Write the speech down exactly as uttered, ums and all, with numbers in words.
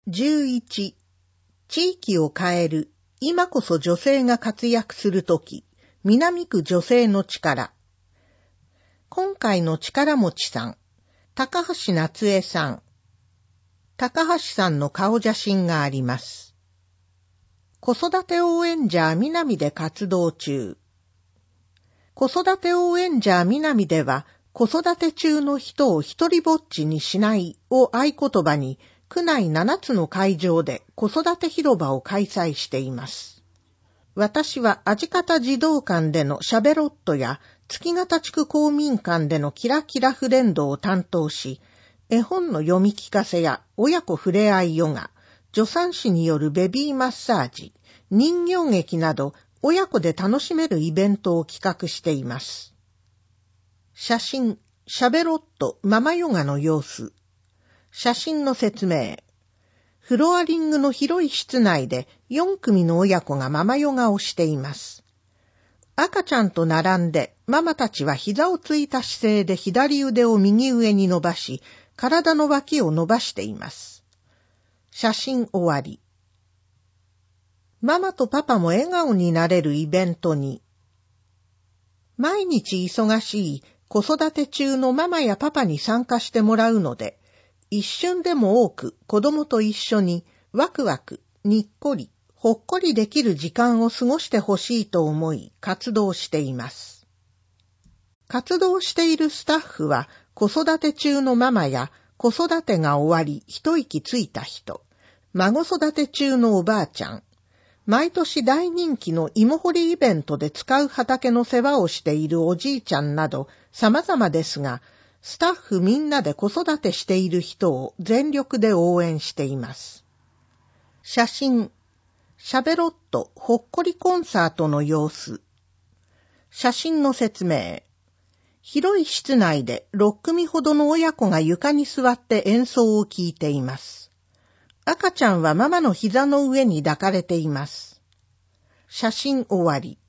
じゅういち、地域を変える、今こそ女性が活躍するとき、南区女性の力。今回の力持ちさん、高橋夏江さん。高橋さんの顔写真があります。子育て応援者南で活動中。子育て応援者南では、子育て中の人を一人ぼっちにしないを合言葉に、区内ななつの会場で子育て広場を開催しています。私は味方児童館でのシャベロットや月形地区公民館でのキラキラフレンドを担当し、絵本の読み聞かせや親子ふれあいヨガ、助産師によるベビーマッサージ、人形劇など親子で楽しめるイベントを企画しています。写真、シャベロットママヨガの様子。写真の説明。フロアリングの広い室内でよんくみの親子がママヨガをしています。赤ちゃんと並んでママたちは膝をついた姿勢で左腕を右上に伸ばし、体の脇を伸ばしています。写真終わり。ママとパパも笑顔になれるイベントに。毎日忙しい子育て中のママやパパに参加してもらうので、一瞬でも多く子供と一緒にワクワク、にっこり、ほっこりできる時間を過ごしてほしいと思い活動しています。活動しているスタッフは子育て中のママや子育てが終わり一息ついた人、孫育て中のおばあちゃん、毎年大人気の芋掘りイベントで使う畑の世話をしているおじいちゃんなど様々ですが、スタッフみんなで子育てしている人を全力で応援しています。写真、シャベロットほっこりコンサートの様子。写真の説明。広い室内でろっくみほどの親子が床に座って演奏を聴いています。赤ちゃんはママの膝の上に抱かれています。写真終わり。